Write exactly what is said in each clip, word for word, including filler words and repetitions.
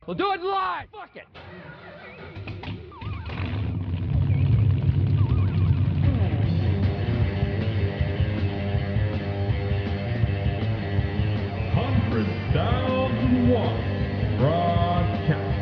We'll do it live! Fuck it! Hundred thousand watts broadcast.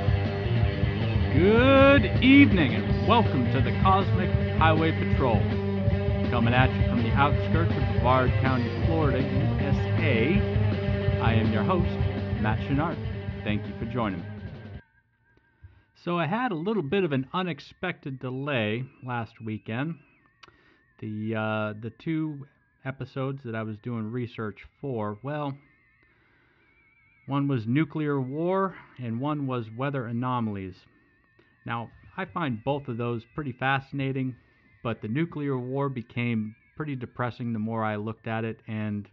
Good evening and welcome to the Cosmic Highway Patrol. Coming at you from the outskirts of Brevard County, Florida, U S A. I am your host, Matt Chenard. Thank you for joining me. So I had a little bit of an unexpected delay last weekend. The uh, the two episodes that I was doing research for, well, one was nuclear war and one was weather anomalies. Now, I find both of those pretty fascinating, but the nuclear war became pretty depressing the more I looked at it, and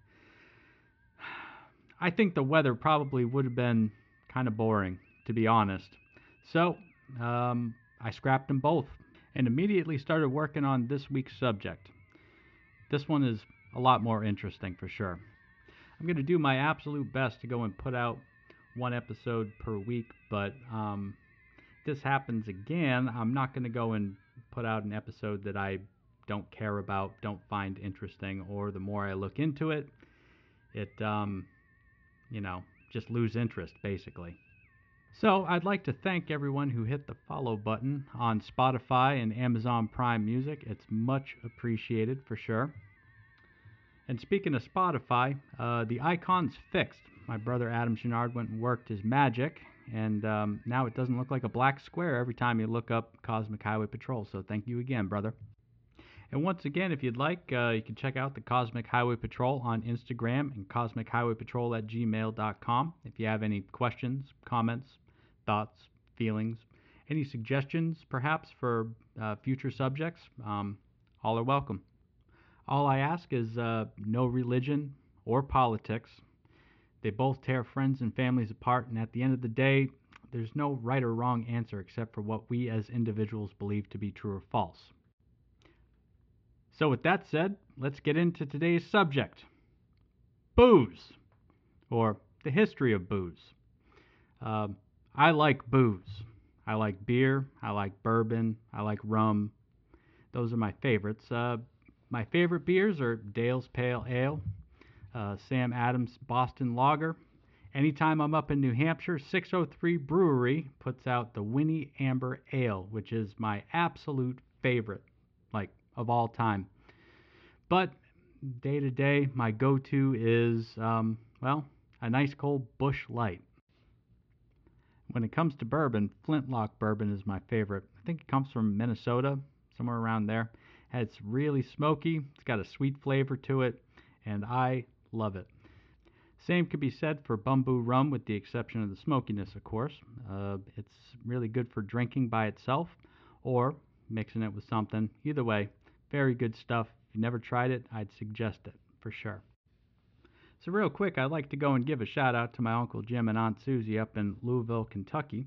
I think the weather probably would have been kind of boring, to be honest. So, um, I scrapped them both and immediately started working on this week's subject. This one is a lot more interesting for sure. I'm going to do my absolute best to go and put out one episode per week, but um, if this happens again, I'm not going to go and put out an episode that I don't care about, don't find interesting, or the more I look into it, it, um, you know, just lose interest, basically. So I'd like to thank everyone who hit the follow button on Spotify and Amazon Prime Music. It's much appreciated for sure. And speaking of Spotify, uh, the icon's fixed. My brother Adam Chenard went and worked his magic, and um, now it doesn't look like a black square every time you look up Cosmic Highway Patrol. So thank you again, brother. And once again, if you'd like, uh, you can check out the Cosmic Highway Patrol on Instagram and cosmic highway patrol at gmail dot com. If you have any questions, comments, thoughts, feelings, any suggestions perhaps for uh, future subjects, um, all are welcome. All I ask is uh, no religion or politics. They both tear friends and families apart, and at the end of the day, there's no right or wrong answer except for what we as individuals believe to be true or false. So with that said, let's get into today's subject. Booze, or the history of booze. Uh, I like booze. I like beer, I like bourbon, I like rum. Those are my favorites. Uh, my favorite beers are Dale's Pale Ale, uh, Sam Adams Boston Lager. Anytime I'm up in New Hampshire, six oh three Brewery puts out the Winnie Amber Ale, which is my absolute favorite, like, of all time. But day to day, my go-to is, um, well, a nice cold Busch Light. When it comes to bourbon, Flintlock bourbon is my favorite. I think it comes from Minnesota, somewhere around there. It's really smoky, it's got a sweet flavor to it, and I love it. Same could be said for Bumbu Rum, with the exception of the smokiness, of course. Uh, it's really good for drinking by itself, or mixing it with something. Either way, very good stuff. If you never tried it, I'd suggest it, for sure. So real quick, I'd like to go and give a shout out to my Uncle Jim and Aunt Susie up in Louisville, Kentucky.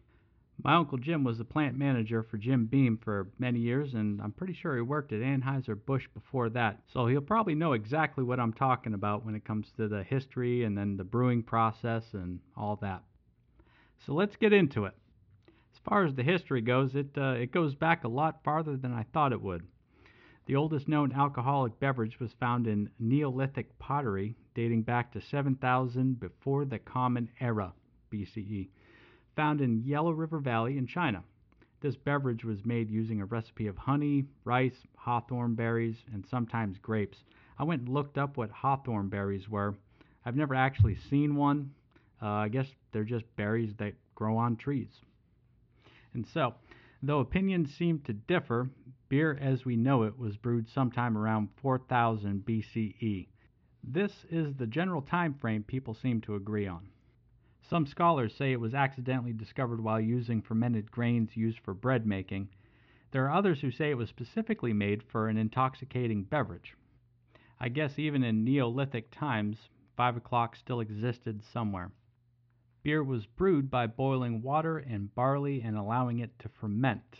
My Uncle Jim was the plant manager for Jim Beam for many years, and I'm pretty sure he worked at Anheuser-Busch before that. So he'll probably know exactly what I'm talking about when it comes to the history and then the brewing process and all that. So let's get into it. As far as the history goes, it uh, it goes back a lot farther than I thought it would. The oldest known alcoholic beverage was found in Neolithic pottery dating back to seven thousand before the Common Era, B C E, found in Yellow River Valley in China. This beverage was made using a recipe of honey, rice, hawthorn berries, and sometimes grapes. I went and looked up what hawthorn berries were. I've never actually seen one. Uh, I guess they're just berries that grow on trees. And so, though opinions seem to differ, beer as we know it was brewed sometime around four thousand B C E. This is the general time frame people seem to agree on. Some scholars say it was accidentally discovered while using fermented grains used for bread making. There are others who say it was specifically made for an intoxicating beverage. I guess even in Neolithic times, five o'clock still existed somewhere. Beer was brewed by boiling water and barley and allowing it to ferment.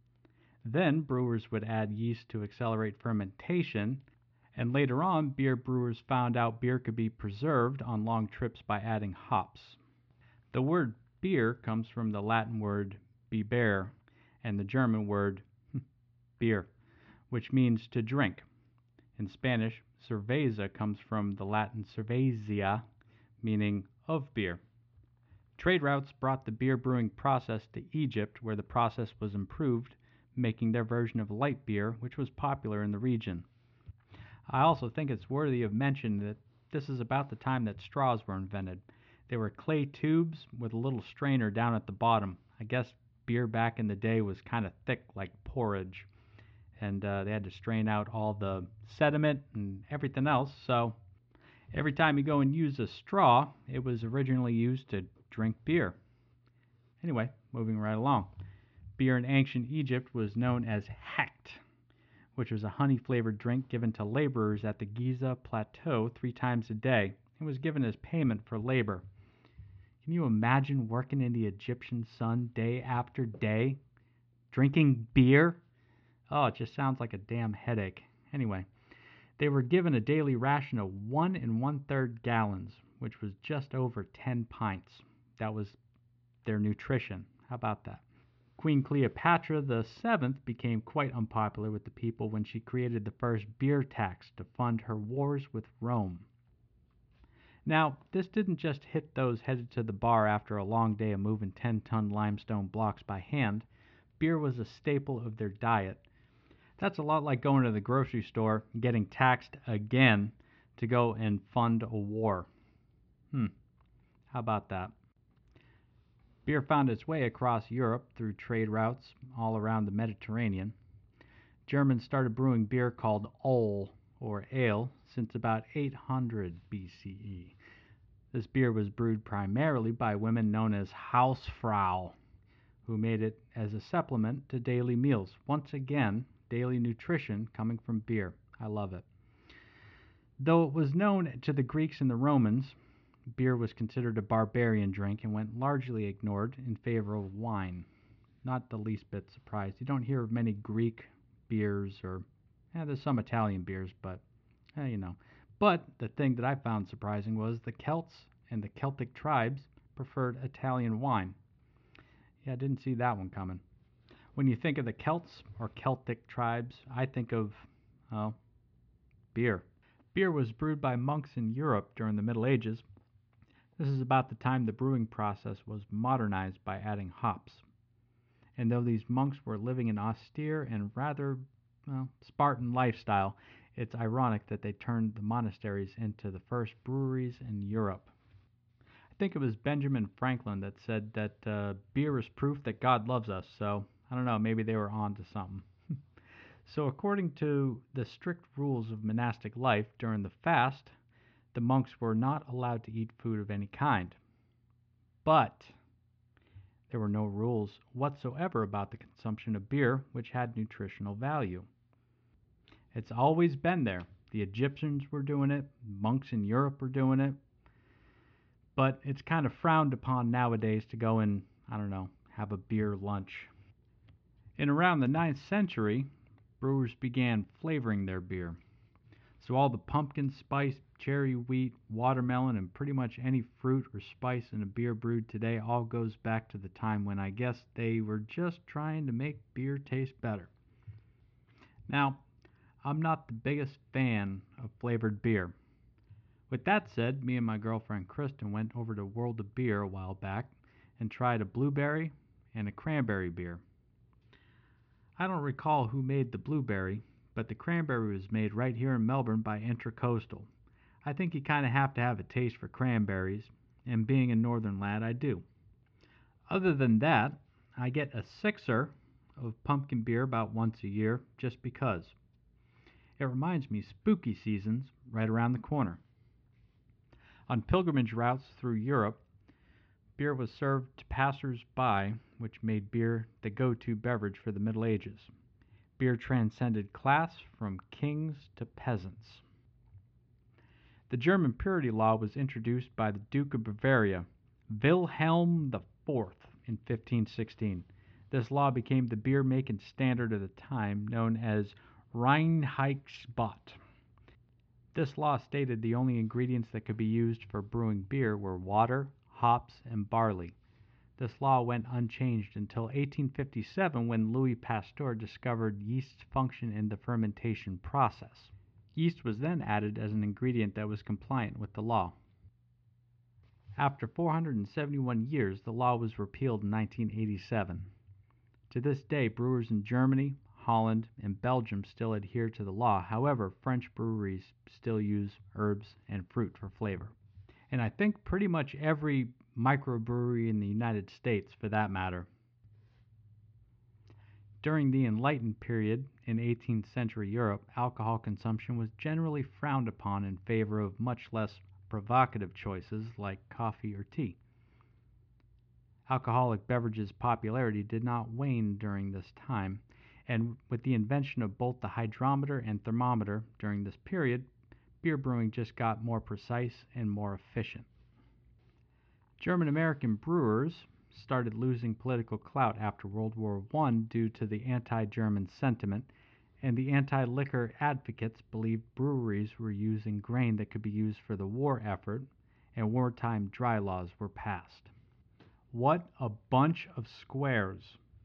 Then brewers would add yeast to accelerate fermentation, and later on beer brewers found out beer could be preserved on long trips by adding hops. The word Beer comes from the Latin word bibere and the German word Bier, which means to drink. In Spanish, cerveza comes from the Latin cervezia, meaning of beer. Trade routes brought the beer brewing process to Egypt, where the process was improved, making their version of light beer, which was popular in the region. I also think it's worthy of mention that this is about the time that straws were invented. They were clay tubes with a little strainer down at the bottom. I guess beer back in the day was kind of thick like porridge, and uh, they had to strain out all the sediment and everything else, so every time you go and use a straw, it was originally used to drink beer. Anyway, moving right along. Beer in ancient Egypt was known as hekt, which was a honey-flavored drink given to laborers at the Giza Plateau three times a day. It was given as payment for labor. Can you imagine working in the Egyptian sun day after day, drinking beer? Oh, it just sounds like a damn headache. Anyway, they were given a daily ration of one and one-third gallons, which was just over ten pints. That was their nutrition. How about that? Queen Cleopatra the seventh became quite unpopular with the people when she created the first beer tax to fund her wars with Rome. Now, this didn't just hit those headed to the bar after a long day of moving ten-ton limestone blocks by hand. Beer was a staple of their diet. That's a lot like going to the grocery store and getting taxed again to go and fund a war. Hmm, how about that? Beer found its way across Europe through trade routes all around the Mediterranean. Germans started brewing beer called Öl, or ale, since about eight hundred B C E. This beer was brewed primarily by women known as Hausfrau, who made it as a supplement to daily meals. Once again, daily nutrition coming from beer. I love it. Though it was known to the Greeks and the Romans, beer was considered a barbarian drink and went largely ignored in favor of wine. Not the least bit surprised. You don't hear of many Greek beers, or eh, there's some Italian beers, but eh, you know. But the thing that I found surprising was the Celts and the Celtic tribes preferred Italian wine. Yeah, I didn't see that one coming. When you think of the Celts or Celtic tribes, I think of, oh, beer. Beer was brewed by monks in Europe during the Middle Ages. This is about the time the brewing process was modernized by adding hops. And though these monks were living an austere and rather, well, Spartan lifestyle, it's ironic that they turned the monasteries into the first breweries in Europe. I think it was Benjamin Franklin that said that uh, beer is proof that God loves us, so I don't know, maybe they were on to something. So according to the strict rules of monastic life during the fast, the monks were not allowed to eat food of any kind. But there were no rules whatsoever about the consumption of beer, which had nutritional value. It's always been there. The Egyptians were doing it, monks in Europe were doing it, but it's kind of frowned upon nowadays to go and, I don't know, have a beer lunch. In around the ninth century, brewers began flavoring their beer. So all the pumpkin spice, cherry wheat, watermelon, and pretty much any fruit or spice in a beer brewed today all goes back to the time when I guess they were just trying to make beer taste better. Now, I'm not the biggest fan of flavored beer. With that said, me and my girlfriend Kristen went over to World of Beer a while back and tried a blueberry and a cranberry beer. I don't recall who made the blueberry, but the cranberry was made right here in Melbourne by Intracoastal. I think you kind of have to have a taste for cranberries, and being a northern lad, I do. Other than that, I get a sixer of pumpkin beer about once a year, just because. It reminds me spooky season's right around the corner. On pilgrimage routes through Europe, beer was served to passers-by, which made beer the go-to beverage for the Middle Ages. Beer transcended class from kings to peasants. The German purity law was introduced by the Duke of Bavaria, Wilhelm the Fourth, in fifteen sixteen. This law became the beer-making standard of the time, known as Reinheitsgebot. This law stated the only ingredients that could be used for brewing beer were water, hops, and barley. This law went unchanged until eighteen fifty-seven when Louis Pasteur discovered yeast's function in the fermentation process. Yeast was then added as an ingredient that was compliant with the law. After four hundred seventy-one years, the law was repealed in nineteen eighty-seven. To this day, brewers in Germany, Holland, and Belgium still adhere to the law. However, French breweries still use herbs and fruit for flavor. And I think pretty much every microbrewery in the United States, for that matter. During the Enlightened period in eighteenth century Europe, alcohol consumption was generally frowned upon in favor of much less provocative choices like coffee or tea. Alcoholic beverages' popularity did not wane during this time, and with the invention of both the hydrometer and thermometer during this period, beer brewing just got more precise and more efficient. German-American brewers started losing political clout after World War One due to the anti-German sentiment, and the anti-liquor advocates believed breweries were using grain that could be used for the war effort, and wartime dry laws were passed. What a bunch of squares.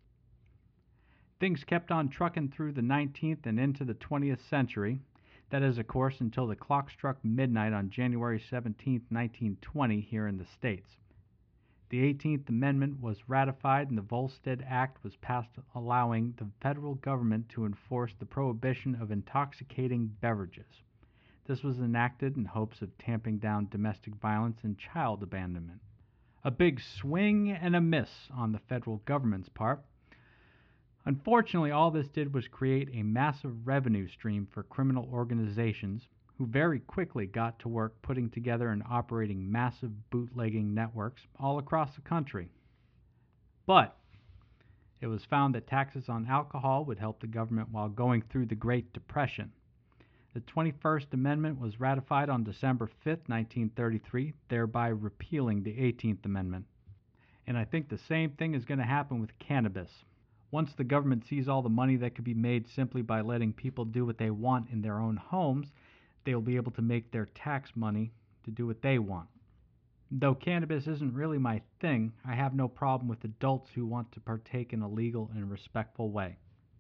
Things kept on trucking through the nineteenth and into the twentieth century. That is, of course, until the clock struck midnight on January seventeenth, nineteen twenty, here in the States. The eighteenth Amendment was ratified and the Volstead Act was passed, allowing the federal government to enforce the prohibition of intoxicating beverages. This was enacted in hopes of tamping down domestic violence and child abandonment. A big swing and a miss on the federal government's part. Unfortunately, all this did was create a massive revenue stream for criminal organizations who very quickly got to work putting together and operating massive bootlegging networks all across the country. But it was found that taxes on alcohol would help the government while going through the Great Depression. The twenty-first Amendment was ratified on December fifth, nineteen thirty-three, thereby repealing the eighteenth Amendment. And I think the same thing is going to happen with cannabis. Once the government sees all the money that could be made simply by letting people do what they want in their own homes, they will be able to make their tax money to do what they want. Though cannabis isn't really my thing, I have no problem with adults who want to partake in a legal and respectful way.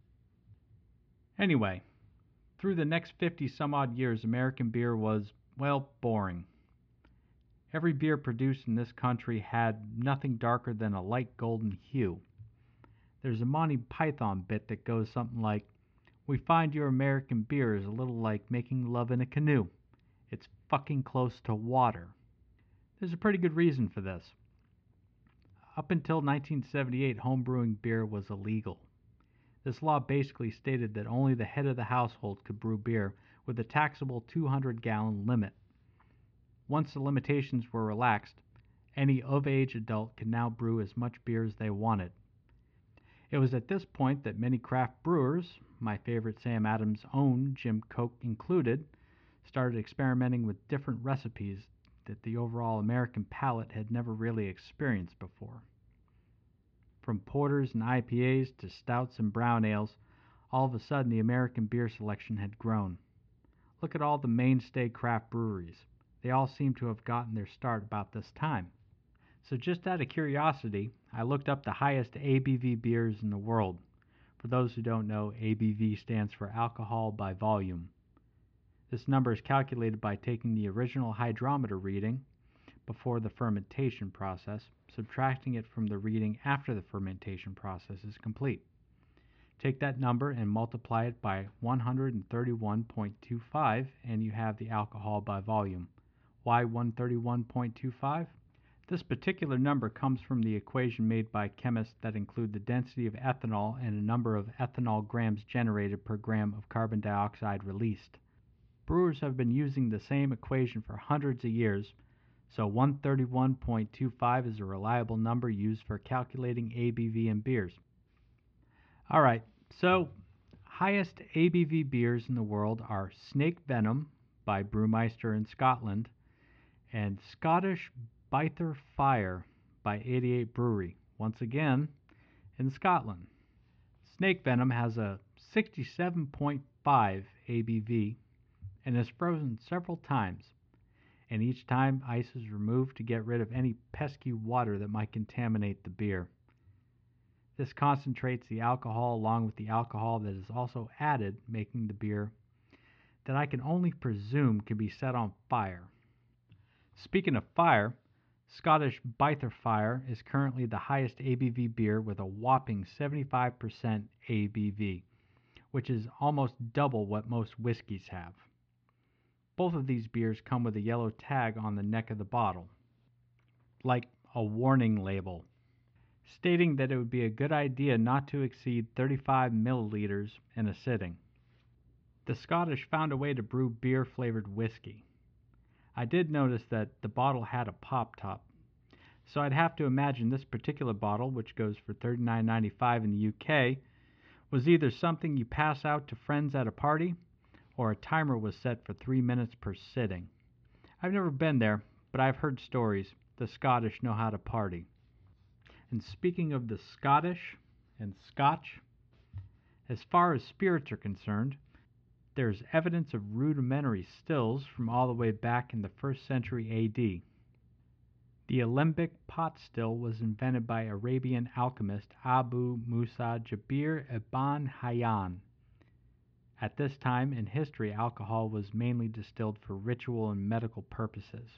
Anyway, through the next fifty some odd years, American beer was, well, boring. Every beer produced in this country had nothing darker than a light golden hue. There's a Monty Python bit that goes something like, "We find your American beer is a little like making love in a canoe. It's fucking close to water." There's a pretty good reason for this. Up until nineteen seventy-eight, homebrewing beer was illegal. This law basically stated that only the head of the household could brew beer with a taxable two hundred gallon limit. Once the limitations were relaxed, any of-age adult could now brew as much beer as they wanted. It was at this point that many craft brewers, my favorite Sam Adams' own Jim Koch included, started experimenting with different recipes that the overall American palate had never really experienced before. From porters and I P As to stouts and brown ales, all of a sudden the American beer selection had grown. Look at all the mainstay craft breweries. They all seem to have gotten their start about this time. So just out of curiosity, I looked up the highest A B V beers in the world. For those who don't know, A B V stands for alcohol by volume. This number is calculated by taking the original hydrometer reading before the fermentation process, subtracting it from the reading after the fermentation process is complete. Take that number and multiply it by one hundred thirty-one point two five, and you have the alcohol by volume. Why one hundred thirty-one point two five? This particular number comes from the equation made by chemists that include the density of ethanol and a number of ethanol grams generated per gram of carbon dioxide released. Brewers have been using the same equation for hundreds of years, so one hundred thirty-one point two five is a reliable number used for calculating A B V in beers. Alright, so highest A B V beers in the world are Snake Venom by Brewmeister in Scotland and Scottish Byther Fire by eighty-eight Brewery, once again in Scotland. Snake Venom has a sixty-seven point five A B V and is frozen several times. and each time ice is removed to get rid of any pesky water that might contaminate the beer. This concentrates the alcohol along with the alcohol that is also added, making the beer that I can only presume can be set on fire. Speaking of fire, Scottish Byther Fire is currently the highest A B V beer with a whopping seventy-five percent A B V, which is almost double what most whiskeys have. Both of these beers come with a yellow tag on the neck of the bottle, like a warning label, stating that it would be a good idea not to exceed thirty-five milliliters in a sitting. The Scottish found a way to brew beer-flavored whiskey. I did notice that the bottle had a pop top, so I'd have to imagine this particular bottle, which goes for thirty-nine ninety-five in the U K, was either something you pass out to friends at a party, or a timer was set for three minutes per sitting. I've never been there, but I've heard stories. The Scottish know how to party. And speaking of the Scottish and Scotch, as far as spirits are concerned, there's evidence of rudimentary stills from all the way back in the first century A D. The alembic pot still was invented by Arabian alchemist Abu Musa Jabir ibn Hayyan. At this time in history, alcohol was mainly distilled for ritual and medical purposes.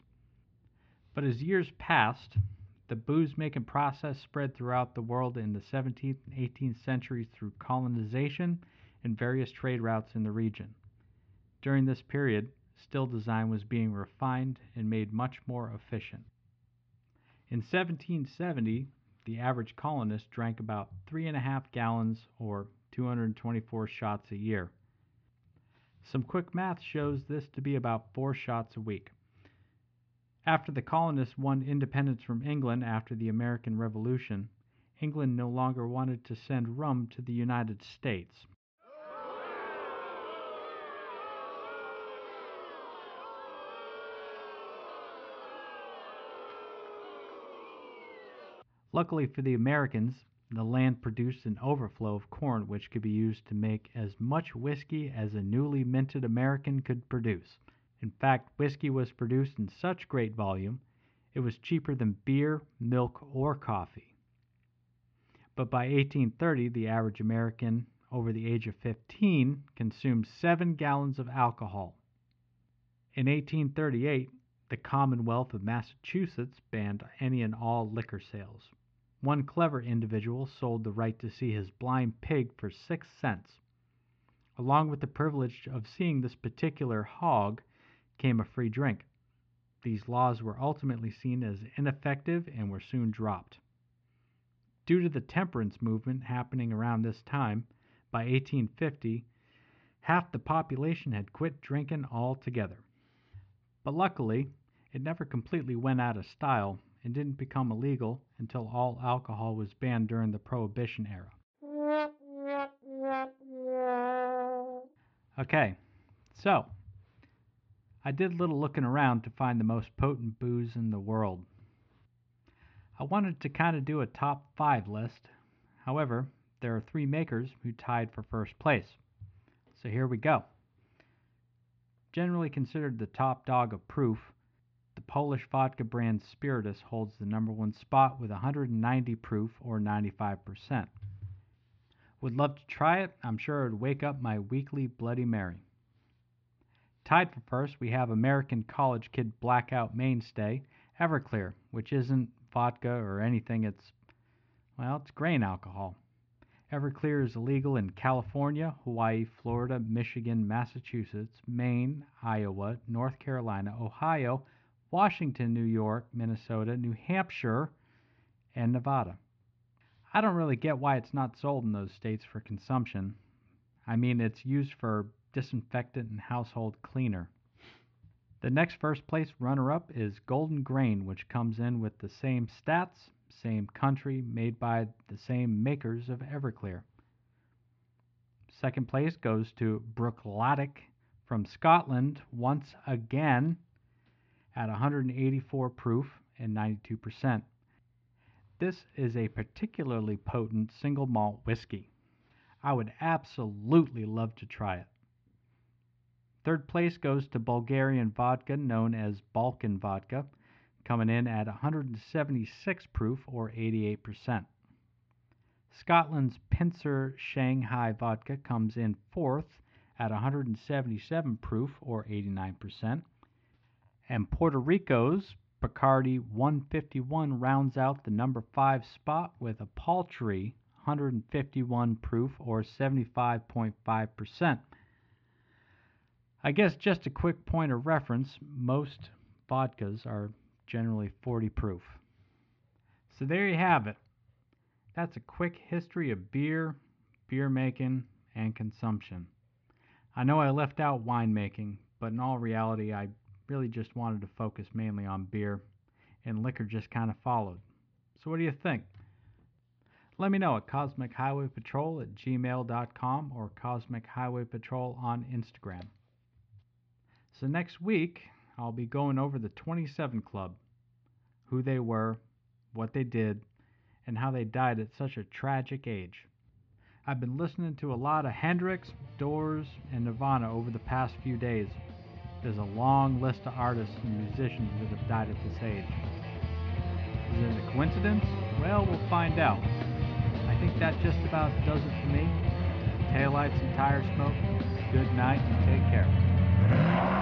But as years passed, the booze-making process spread throughout the world in the seventeenth and eighteenth centuries through colonization and various trade routes in the region. During this period, still design was being refined and made much more efficient. In seventeen seventy, the average colonist drank about three and a half gallons or two hundred twenty-four shots a year. Some quick math shows this to be about four shots a week. After the colonists won independence from England after the American Revolution, England no longer wanted to send rum to the United States. Luckily for the Americans, the land produced an overflow of corn which could be used to make as much whiskey as a newly minted American could produce. In fact, whiskey was produced in such great volume, it was cheaper than beer, milk, or coffee. But by eighteen thirty, the average American over the age of fifteen consumed seven gallons of alcohol. In eighteen thirty-eight, the Commonwealth of Massachusetts banned any and all liquor sales. One clever individual sold the right to see his blind pig for six cents. Along with the privilege of seeing this particular hog came a free drink. These laws were ultimately seen as ineffective and were soon dropped. Due to the temperance movement happening around this time, by eighteen fifty, half the population had quit drinking altogether. But luckily, it never completely went out of style and didn't become illegal until all alcohol was banned during the Prohibition era. Okay, so I did a little looking around to find the most potent booze in the world. I wanted to kind of do a top five list. However, there are three makers who tied for first place. So here we go. Generally considered the top dog of proof, the Polish vodka brand Spiritus holds the number one spot with one hundred ninety proof or ninety-five percent. Would love to try it. I'm sure it would wake up my weekly Bloody Mary. Tied for first, we have American college kid blackout mainstay, Everclear, which isn't vodka or anything. It's, well, it's grain alcohol. Everclear is illegal in California, Hawaii, Florida, Michigan, Massachusetts, Maine, Iowa, North Carolina, Ohio, Washington, New York, Minnesota, New Hampshire, and Nevada. I don't really get why it's not sold in those states for consumption. I mean, it's used for disinfectant and household cleaner. The next first place runner-up is Golden Grain, which comes in with the same stats, same country, made by the same makers of Everclear. Second place goes to Bruichladdich from Scotland, once again at one hundred eighty-four proof and ninety-two percent. This is a particularly potent single malt whiskey. I would absolutely love to try it. Third place goes to Bulgarian vodka, known as Balkan vodka, coming in at one hundred seventy-six proof or eighty-eight percent. Scotland's Pincer Shanghai vodka comes in fourth at one hundred seventy-seven proof or eighty-nine percent. And Puerto Rico's Bacardi one fifty-one rounds out the number five spot with a paltry one hundred fifty-one proof or seventy-five point five percent. I guess just a quick point of reference, most vodkas are generally forty proof. So there you have it. That's a quick history of beer, beer making, and consumption. I know I left out winemaking, but in all reality, I really just wanted to focus mainly on beer, and liquor just kind of followed. So what do you think? Let me know at Cosmic Highway Patrol at gmail dot com or Cosmic Highway Patrol on Instagram. So next week, I'll be going over the twenty-seven Club, who they were, what they did, and how they died at such a tragic age. I've been listening to a lot of Hendrix, Doors, and Nirvana over the past few days. There's a long list of artists and musicians that have died at this age. Is it a coincidence? Well, we'll find out. I think that just about does it for me. Taillights and tire smoke. Good night and take care.